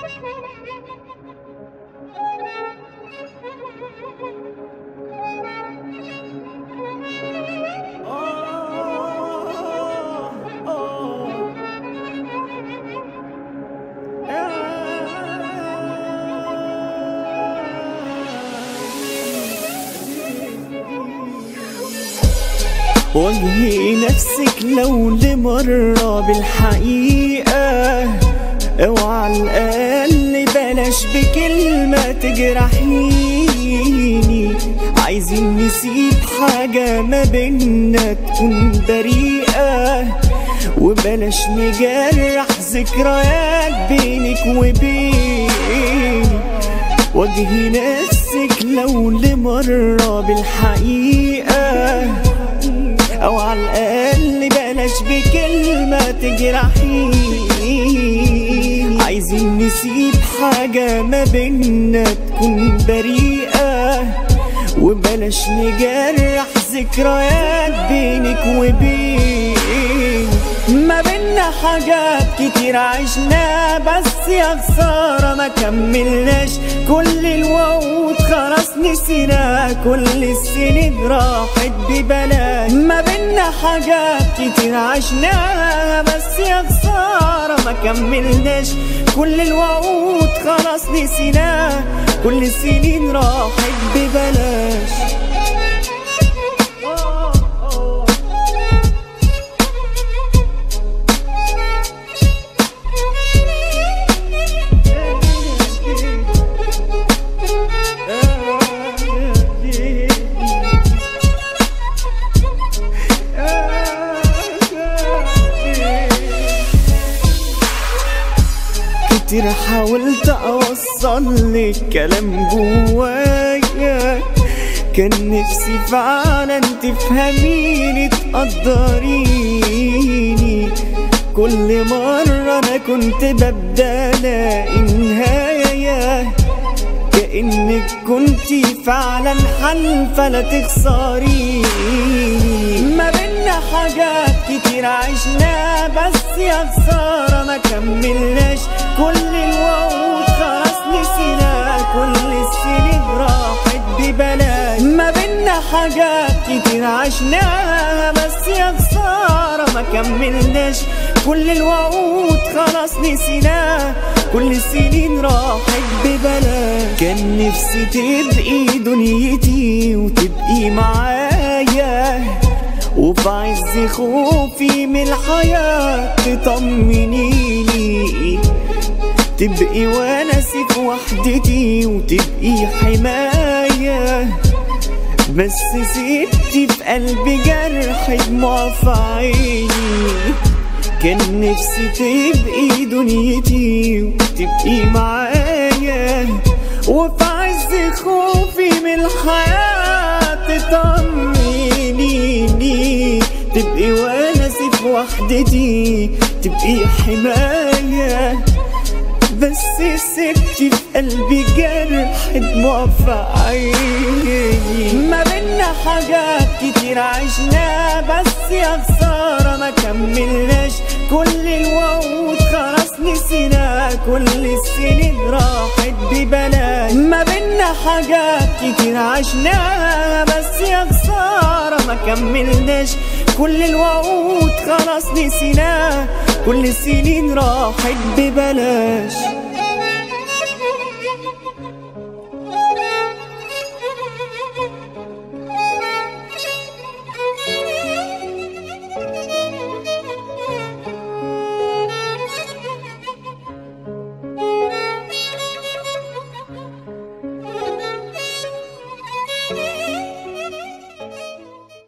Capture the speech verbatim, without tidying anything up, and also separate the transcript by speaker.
Speaker 1: واجهي نفسك لو لمرة بالحقيقة، اوعى الأقل بلاش بكلمة تجرحيني. عايزين نسيب حاجة ما بينا تكون بريئة، وبلاش نجرح ذكريات بينك وبيني. واجهي نفسك لو لمرة بالحقيقة، أو على الأقل بلاش بكلمة تجرحيني. عايزين نسيب حاجة ما بينا تكون بريئة، وبلاش نجرح ذكريات بينك وبيني. ما بينا حاجات كتير عشنا، بس يا خسارة ما كملناش. كل الوعود خلاص نسينا، كل السنين راحت ببلاش. ما بينا حاجات كتير عشنا، بس يا خسارة ما كملناش. كل الوعود خلاص نسينا، كل السنين راحت ببلاش. كتير حاولت اوصل لك كلام جوايا، كان نفسي فعلا تفهميني تقدريني. كل مرة انا كنت ببدأ الاقي نهاية، كأنك كنتي فعلا حلفة لا تخسريني. ما بينا حاجات كتير عشنا، بس يا خسارة ما كملناش. كل الوعود خلاص نسينا، كل السنين راحت ببلاش. ما بينا حاجات كتير عشنا، بس يا خسارة ما كملناش. كل الوعود خلاص نسينا، كل السنين راحت ببلاش. كان نفسي تبقي دنيتي وتبقي معايا، وفي عز خوفي من الحياة تطمنيني. تبقي وناسي في وحدتي وتبقي حماية، بس سبتي في قلبي جرح دموع في عيني. كان نفسي تبقي دنيتي وتبقي معايا، وفي عز خوفي من الحياة تطمنيني. تبقي وناسي في وحدتي تبقي حماية، بس سبتي في قلبي جرح دموع في عيني. ما بينا حاجات كتير عشنا، بس يا خسارة ما كملناش. كل الوعود خلاص نسينا، كل السنين راحت ببلاش. ما بينا حاجات كتير عشنا، بس يا خسارة ما كملناش. كل الوعود خلاص نسينا، كل السنين راحت ببلاش.